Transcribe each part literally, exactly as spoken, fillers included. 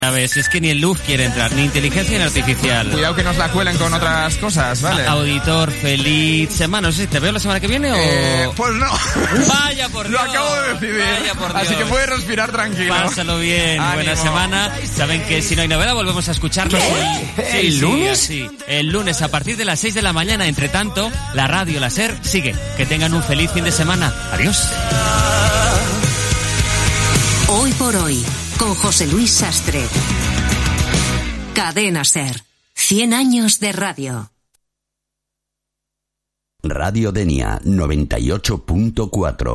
A ver, si es que ni el Louvre quiere entrar, ni inteligencia artificial. Cuidado que nos la cuelen con otras cosas, ¿vale? Auditor, feliz semana. No sé si te veo la semana que viene o... Eh, pues no. Vaya por Dios. Lo acabo de decidir. Vaya por Dios. Así que puedes respirar tranquilo. Pásalo bien. Ánimo. Buena semana. Saben que si no hay novedad volvemos a escucharnos el, sí, ¿El sí, lunes? Sí, el lunes a partir de las seis de la mañana. Entre tanto, la radio, la SER, sigue. Que tengan un feliz fin de semana. Adiós. Hoy por hoy, con José Luis Sastre. Cadena SER. cien años de radio. Radio Denia noventa y ocho punto cuatro.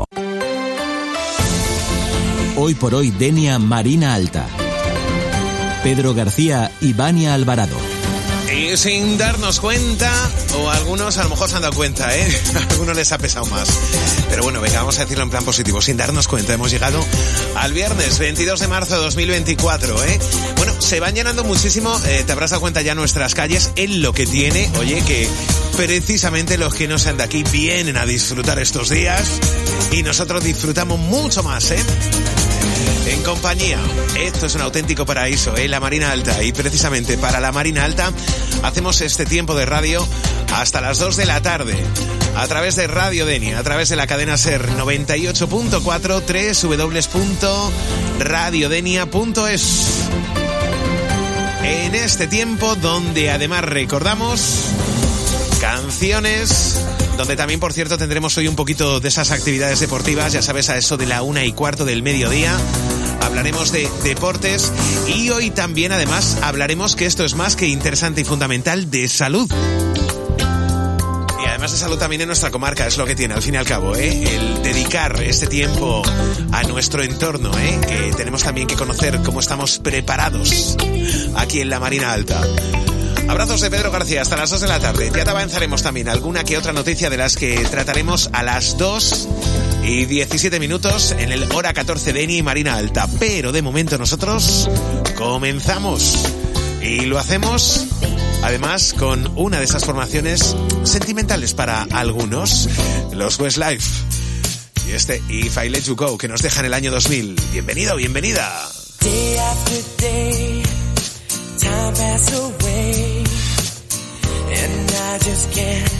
Hoy por hoy Denia Marina Alta. Pedro García y Vania Alvarado. Y sin darnos cuenta, o algunos a lo mejor se han dado cuenta, ¿eh? A algunos les ha pesado más. Pero bueno, venga, vamos a decirlo en plan positivo. Sin darnos cuenta, hemos llegado al viernes veintidós de marzo de dos mil veinticuatro, ¿eh? Bueno, se van llenando muchísimo, eh, te habrás dado cuenta ya nuestras calles en lo que tiene, oye, que precisamente los que no sean de aquí vienen a disfrutar estos días y nosotros disfrutamos mucho más, ¿eh? En compañía. Esto es un auténtico paraíso, ¿eh? La Marina Alta. Y precisamente para la Marina Alta hacemos este tiempo de radio hasta las dos de la tarde. A través de Radio Denia, a través de la cadena SER noventa y ocho punto cuatro, doble u doble u doble u punto radio denia punto es. En este tiempo donde además recordamos canciones, donde también, por cierto, tendremos hoy un poquito de esas actividades deportivas, ya sabes, a eso de la una y cuarto del mediodía. Hablaremos de deportes y hoy también, además, hablaremos, que esto es más que interesante y fundamental, de salud. Y además de salud también en nuestra comarca, es lo que tiene, al fin y al cabo, ¿eh? El dedicar este tiempo a nuestro entorno, ¿eh? Que tenemos también que conocer cómo estamos preparados aquí en la Marina Alta. Abrazos de Pedro García hasta las dos de la tarde. Ya te avanzaremos también alguna que otra noticia de las que trataremos a las dos y diecisiete minutos en el hora catorce de Denia y Marina Alta. Pero de momento nosotros comenzamos. Y lo hacemos además con una de esas formaciones sentimentales para algunos, los Westlife. Y este If I Let You Go, que nos deja en el año dos mil. Bienvenido, bienvenida. Day after day, time passes away, and I just can't